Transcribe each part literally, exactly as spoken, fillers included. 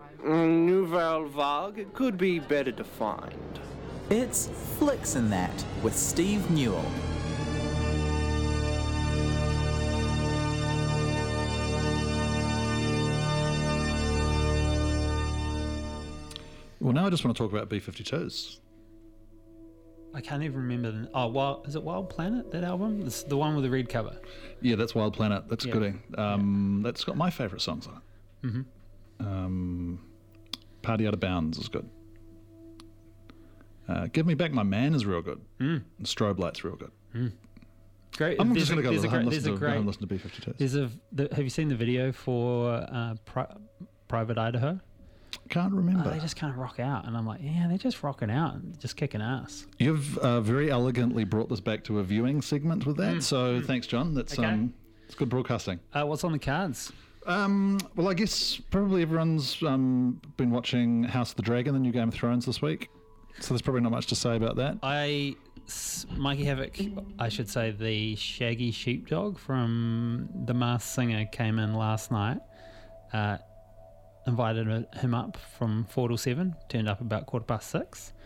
Mm, Nouvelle Vague could be better defined. It's Flicks and That with Steve Newell. Well, now I just want to talk about B fifty-twos. I can't even remember. The, oh, Wild, is it Wild Planet, that album? It's the one with the red cover. Yeah, that's Wild Planet. That's yeah. gooding. Um, yeah. That's got my favourite songs on it. Mm-hmm. Um, Party Out of Bounds is good. Uh, Give Me Back My Man is real good. Mm. And Strobe Light's real good. Mm. Great. I'm there's just going to go there's with a home great, listen, there's to, a great, home listen to B fifty-twos. There's a, the, have you seen the video for uh, Pri- Private Idaho? Can't remember. Oh, they just kind of rock out, and I'm like, yeah, they're just rocking out and just kicking ass. You've uh, very elegantly brought this back to a viewing segment with that, mm. so mm. thanks, John. That's okay. um, it's good broadcasting. Uh, what's on the cards? Um, well, I guess probably everyone's um, been watching House of the Dragon, the new Game of Thrones this week, so there's probably not much to say about that. I, Mikey Havoc, I should say, the shaggy sheepdog from The Masked Singer came in last night. Uh, invited him up from four till seven, turned up about quarter past six,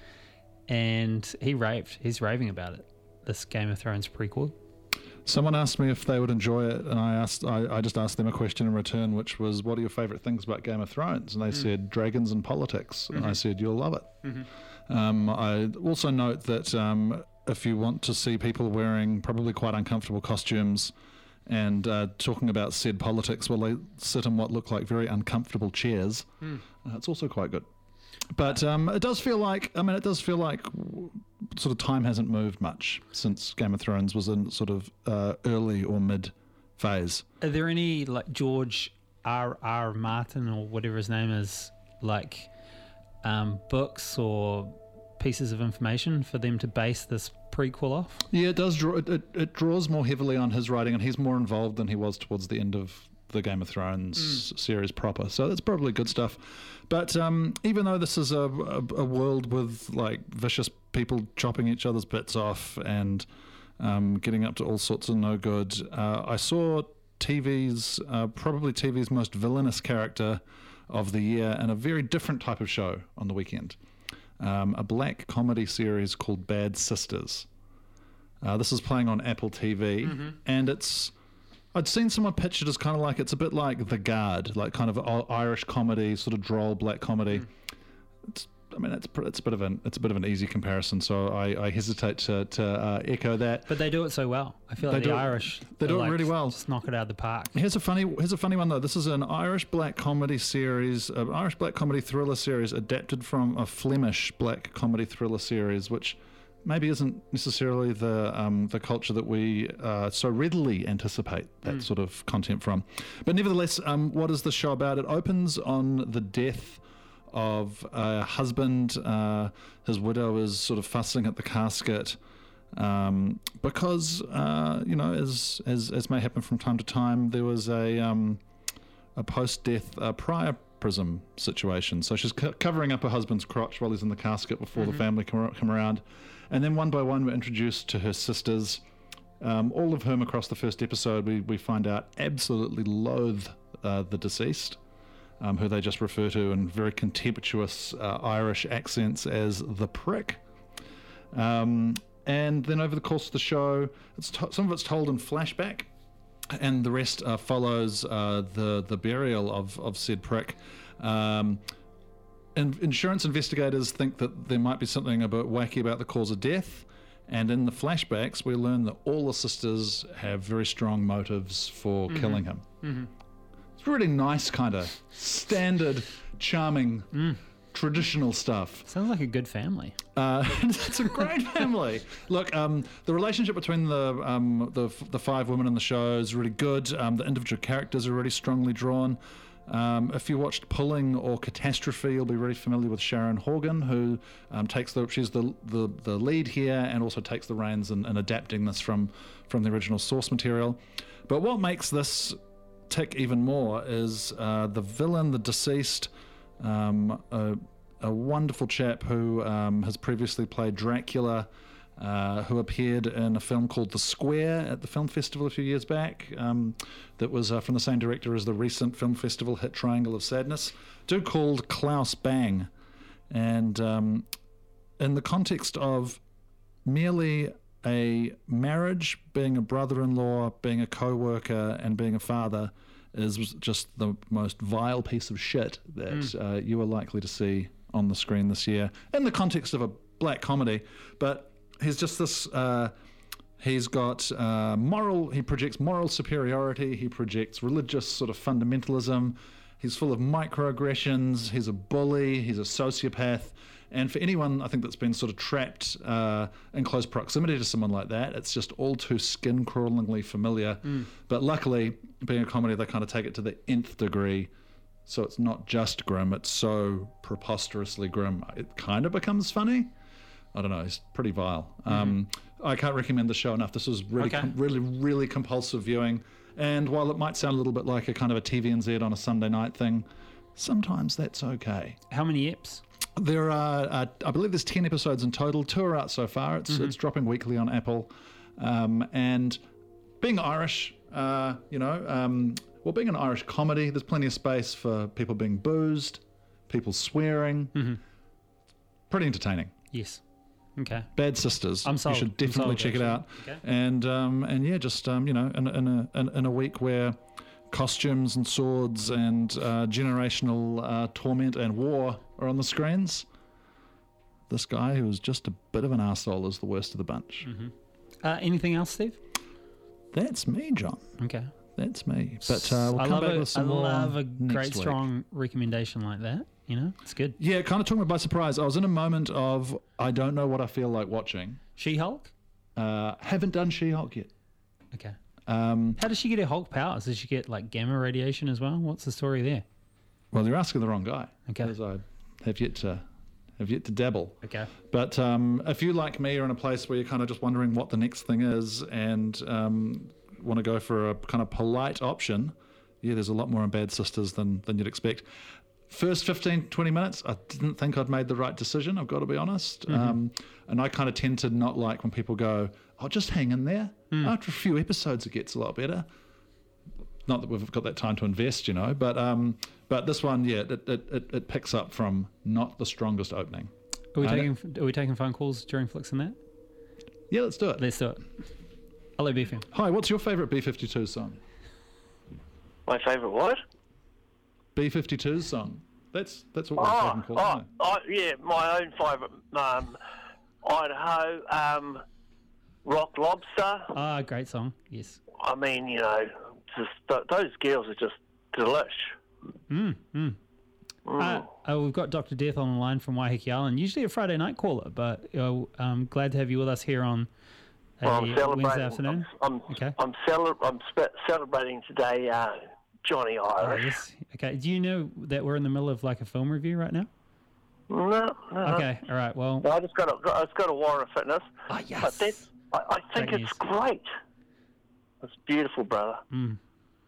and he raved. He's raving about it, this Game of Thrones prequel. Someone asked me if they would enjoy it, and I asked, I, I just asked them a question in return, which was, what are your favourite things about Game of Thrones? And they mm. said, dragons and politics. Mm-hmm. And I said, you'll love it. Mm-hmm. Um, I also note that um, if you want to see people wearing probably quite uncomfortable costumes and uh, talking about said politics while they sit in what look like very uncomfortable chairs, mm. uh, it's also quite good. But um, it does feel like, I mean, it does feel like sort of time hasn't moved much since Game of Thrones was in sort of uh, early or mid phase. Are there any, like, George R. R. Martin or whatever his name is, like, um, books or pieces of information for them to base this prequel off? Yeah, it does draw, it, it, it draws more heavily on his writing, and he's more involved than he was towards the end of the Game of Thrones mm. series proper. So that's probably good stuff. But um, even though this is a, a, a world with like vicious people chopping each other's bits off and um, getting up to all sorts of no good, uh, I saw T V's, uh, probably T V's most villainous character of the year in a very different type of show on the weekend. Um, a black comedy series called Bad Sisters. Uh, this is playing on Apple T V, mm-hmm. and it's, I'd seen someone pitch it as kind of like, it's a bit like The Guard, like kind of Irish comedy, sort of droll black comedy. Mm. It's, I mean, it's it's a bit of an it's a bit of an easy comparison, so I, I hesitate to to uh, echo that. But they do it so well. I feel like they the do, Irish they do it like really well. Just knock it out of the park. Here's a funny here's a funny one though. This is an Irish black comedy series, an Irish black comedy thriller series adapted from a Flemish black comedy thriller series, which maybe isn't necessarily the um, the culture that we uh, so readily anticipate that mm. sort of content from. But nevertheless, um, what is the show about? It opens on the death of a husband. Uh, his widow is sort of fussing at the casket um, because, uh, you know, as, as as may happen from time to time, there was a um, a post-death uh, priapism situation. So she's co- covering up her husband's crotch while he's in the casket before mm-hmm. the family come, come around. And then one by one we're introduced to her sisters, um, all of whom across the first episode we, we find out absolutely loathe uh, the deceased. Um, who they just refer to in very contemptuous uh, Irish accents as the prick. Um, and then over the course of the show, it's to- some of it's told in flashback, and the rest uh, follows uh, the the burial of, of said prick. Um, and insurance investigators think that there might be something a bit wacky about the cause of death, and in the flashbacks we learn that all the sisters have very strong motives for mm-hmm. killing him. Mm-hmm. It's really nice, kind of standard, charming, mm. traditional stuff. Sounds like a good family. Uh, it's a great family. Look, um, the relationship between the, um, the the five women in the show is really good. Um, the individual characters are really strongly drawn. Um, if you watched Pulling or Catastrophe, you'll be really familiar with Sharon Horgan, who um, takes the she's the, the the lead here and also takes the reins in, in adapting this from from the original source material. But what makes this tick even more is uh, the villain, the deceased, um, a, a wonderful chap who um, has previously played Dracula uh, who appeared in a film called The Square at the film festival a few years back. Um, that was uh, from the same director as the recent film festival hit Triangle of Sadness. Dude called Klaus Bang. And um, in the context of merely a marriage, being a brother-in-law, being a co-worker, and being a father is just the most vile piece of shit that mm. uh, you are likely to see on the screen this year in the context of a black comedy. But he's just this... Uh, he's got uh, moral... He projects moral superiority. He projects religious sort of fundamentalism. He's full of microaggressions. He's a bully. He's a sociopath. And for anyone, I think, that's been sort of trapped uh, in close proximity to someone like that, it's just all too skin-crawlingly familiar. Mm. But luckily, being a comedy, they kind of take it to the nth degree. So it's not just grim, it's so preposterously grim. It kind of becomes funny. I don't know, it's pretty vile. Mm-hmm. Um, I can't recommend the show enough. This was really, Okay. com- really, really compulsive viewing. And while it might sound a little bit like a kind of a T V N Z on a Sunday night thing, sometimes that's okay. How many eps? There are, uh, I believe there's ten episodes in total. Two are out so far. It's mm-hmm. it's dropping weekly on Apple. Um, and being Irish, uh, you know, um, well, being an Irish comedy, there's plenty of space for people being boozed, people swearing. Mm-hmm. Pretty entertaining. Yes. Okay. Bad Sisters. I'm sold. You should definitely I'm sold, check it out. actually. Okay. And um, and yeah, just um, you know, in, in a in, in a week where costumes and swords and uh, generational uh, torment and war are on the screens, this guy who was just a bit of an arsehole is the worst of the bunch. Mm-hmm. Uh, anything else, Steve? That's me, John. Okay. That's me. But uh, we'll I come love back a, with some I more love a next great, week. strong recommendation like that. You know, it's good. Yeah, it kind of took me by surprise. I was in a moment of I don't know what I feel like watching. She-Hulk? Uh, haven't done She-Hulk yet. Okay. Um, How does she get her Hulk powers? Does she get like gamma radiation as well? What's the story there? well, you're asking the wrong guy. Okay. As I have yet to have yet to dabble. Okay. But um, if you, like me, are in a place where you're kind of just wondering what the next thing is and um, want to go for a kind of polite option, yeah, there's a lot more in Bad Sisters than, than you'd expect. First fifteen, twenty minutes, I didn't think I'd made the right decision, I've got to be honest. Mm-hmm. Um, and I kind of tend to not like when people go, oh, just hang in there. Mm. After a few episodes, it gets a lot better. Not that we've got that time to invest, you know, but um, but this one, yeah, it, it, it, it picks up from not the strongest opening. Are we Uh, taking Are we taking phone calls during Flicks and that? Yeah, let's do it. Let's do it. Hello, B F M. Hi, what's your favourite B fifty-two song? My favourite what? B fifty-two's song. That's that's what we're Oh, talking called. oh, isn't it? oh, yeah, my own favourite. Um, Idaho, um, Rock Lobster. Ah, great song. Yes. I mean, you know, just th- those girls are just delish. Mm, mm. Mm. Uh, uh, we've got Doctor Death on the line from Waiheke Island. Usually a Friday night caller, but uh, I'm glad to have you with us here on a Well, I'm Wednesday celebrating. afternoon. I'm, I'm, Okay. I'm, cele- I'm spe- celebrating today, uh, Johnny Oh, Irish. yes. Okay. Do you know that we're in the middle of like a film review right now? No, no, no. Okay. All right. Well. No, I just got a, I just got a Warren Fitness. Ah, yes. But that's, I, I think Great it's news. great. It's beautiful, brother. Mm.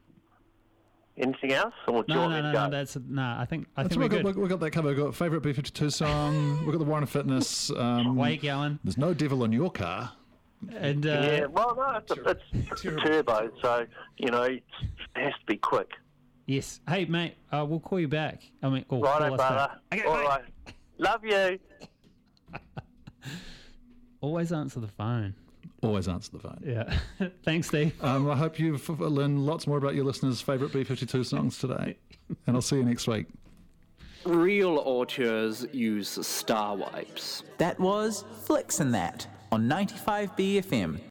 Anything else? Or do you No, want no, me no, to no. go? That's nah. I think I That's think we're what we've good. got, we've got that covered. We've got favourite B fifty-two song. We've got the Warren Fitness. Um, Waiheke Island. There's no devil in your car. And uh, Yeah, well, no, it's a, it's, it's a turbo, so, you know, it has to be quick. yes. Hey, mate. Uh, we'll call you back. I mean, call, Righto, call us brother. back. Okay, All bye. right. Love you. Always answer the phone. Always answer the phone. Yeah. Thanks, Steve. Um, I hope you've learned lots more about your listeners' favourite B fifty-two songs today. And I'll see you next week. Real auteurs use star wipes. That was Flicks and That on ninety-five B F M.